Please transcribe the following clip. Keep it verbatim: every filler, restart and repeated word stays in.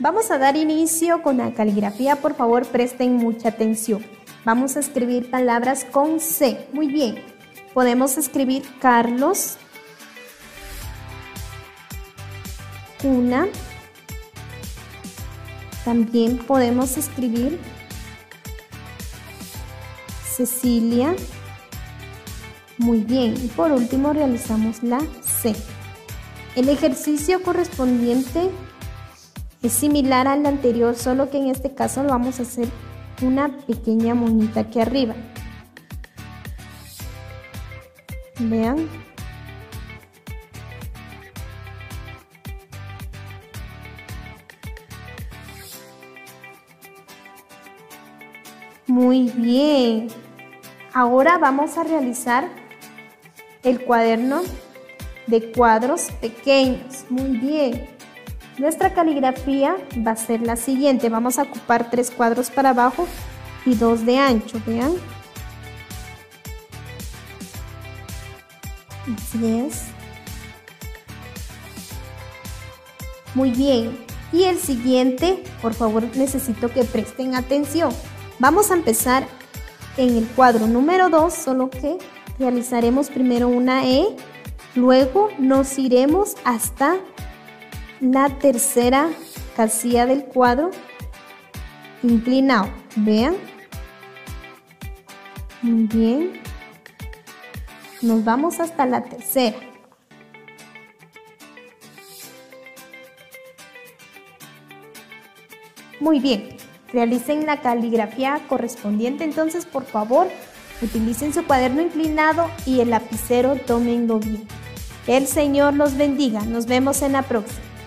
Vamos a dar inicio con la caligrafía, por favor presten mucha atención. Vamos a escribir palabras con C. Muy bien. Podemos escribir Carlos, cuna. También podemos escribir Cecilia. Muy bien. Y por último realizamos la C. El ejercicio correspondiente es similar al anterior, solo que en este caso lo vamos a hacer una pequeña monita aquí arriba. Vean. Muy bien. Ahora vamos a realizar el cuaderno de cuadros pequeños. Muy bien. Nuestra caligrafía va a ser la siguiente. Vamos a ocupar tres cuadros para abajo y dos de ancho. Vean. Así es. Muy bien. Y el siguiente, por favor, necesito que presten atención. Vamos a empezar en el cuadro número dos, solo que realizaremos primero una E, luego nos iremos hasta la tercera casilla del cuadro inclinado. Vean. Muy bien. Nos vamos hasta la tercera. Muy bien. Realicen la caligrafía correspondiente, entonces por favor utilicen su cuaderno inclinado y el lapicero tómenlo bien. El Señor los bendiga. Nos vemos en la próxima.